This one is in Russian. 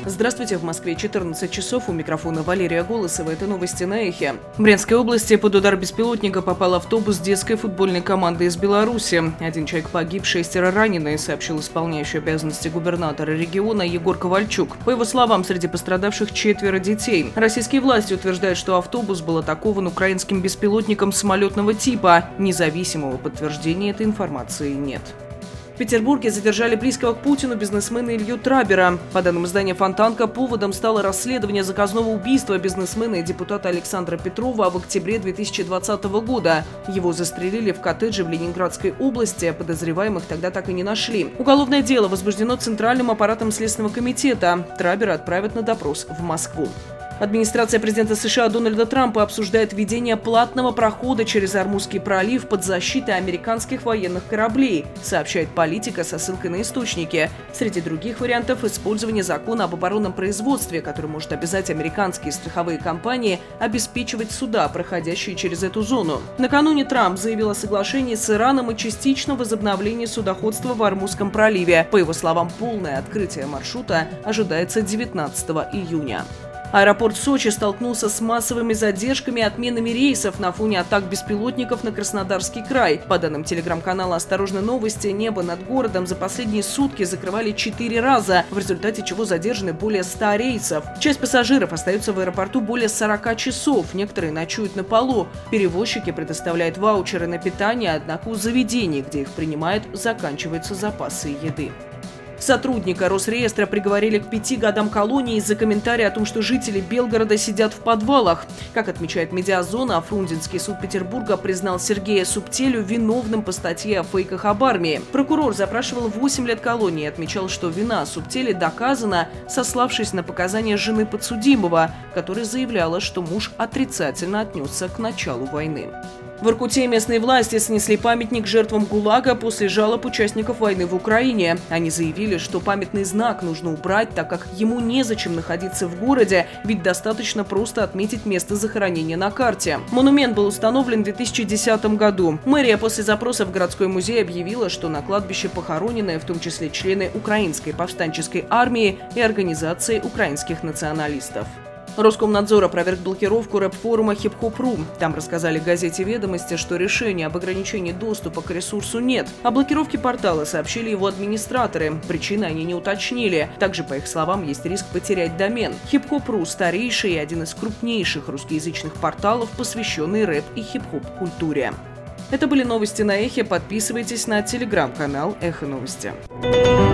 Здравствуйте, в Москве 14 часов, у микрофона Валерия Голосова. Это новости на Эхе. В Брянской области под удар беспилотника попал автобус детской футбольной команды из Беларуси. 1 человек погиб, 6 ранены, сообщил исполняющий обязанности губернатора региона Егор Ковальчук. По его словам, среди пострадавших 4 детей. Российские власти утверждают, что автобус был атакован украинским беспилотником самолетного типа. Независимого подтверждения этой информации нет. В Петербурге задержали близкого к Путину бизнесмена Илью Трабера. По данным издания «Фонтанка», поводом стало расследование заказного убийства бизнесмена и депутата Александра Петрова в октябре 2020 года. Его застрелили в коттедже в Ленинградской области. Подозреваемых тогда так и не нашли. Уголовное дело возбуждено Центральным аппаратом Следственного комитета. Трабера отправят на допрос в Москву. Администрация президента США Дональда Трампа обсуждает введение платного прохода через Ормузский пролив под защитой американских военных кораблей, сообщает Политика со ссылкой на источники. Среди других вариантов – использование закона об оборонном производстве, который может обязать американские страховые компании обеспечивать суда, проходящие через эту зону. Накануне Трамп заявил о соглашении с Ираном о частичном возобновлении судоходства в Ормузском проливе. По его словам, полное открытие маршрута ожидается 19 июня. Аэропорт Сочи столкнулся с массовыми задержками и отменами рейсов на фоне атак беспилотников на Краснодарский край. По данным телеграм-канала «Осторожно новости», небо над городом за последние сутки закрывали 4 раза, в результате чего задержаны более 100 рейсов. Часть пассажиров остается в аэропорту более 40 часов, некоторые ночуют на полу. Перевозчики предоставляют ваучеры на питание, однако у заведений, где их принимают, заканчиваются запасы еды. Сотрудника Росреестра приговорили к 5 годам колонии из-за комментария о том, что жители Белгорода сидят в подвалах. Как отмечает Медиазона, Фрунзенский суд Петербурга признал Сергея Субтелю виновным по статье о фейках об армии. Прокурор запрашивал 8 лет колонии и отмечал, что вина Субтели доказана, сославшись на показания жены подсудимого, которая заявляла, что муж отрицательно отнесся к началу войны. В Воркуте местные власти снесли памятник жертвам ГУЛАГа после жалоб участников войны в Украине. Они заявили, что памятный знак нужно убрать, так как ему незачем находиться в городе, ведь достаточно просто отметить место захоронения на карте. Монумент был установлен в 2010 году. Мэрия после запроса в городской музей объявила, что на кладбище похоронены в том числе члены Украинской повстанческой армии и организации украинских националистов. Роскомнадзор опроверг блокировку рэп-форума «Хип-хоп.ру». Там рассказали газете «Ведомости», что решения об ограничении доступа к ресурсу нет. О блокировке портала сообщили его администраторы. Причины они не уточнили. Также, по их словам, есть риск потерять домен. «Хип-хоп.ру» – старейший и один из крупнейших русскоязычных порталов, посвященный рэп и хип-хоп-культуре. Это были новости на Эхе. Подписывайтесь на телеграм-канал «Эхо Новости».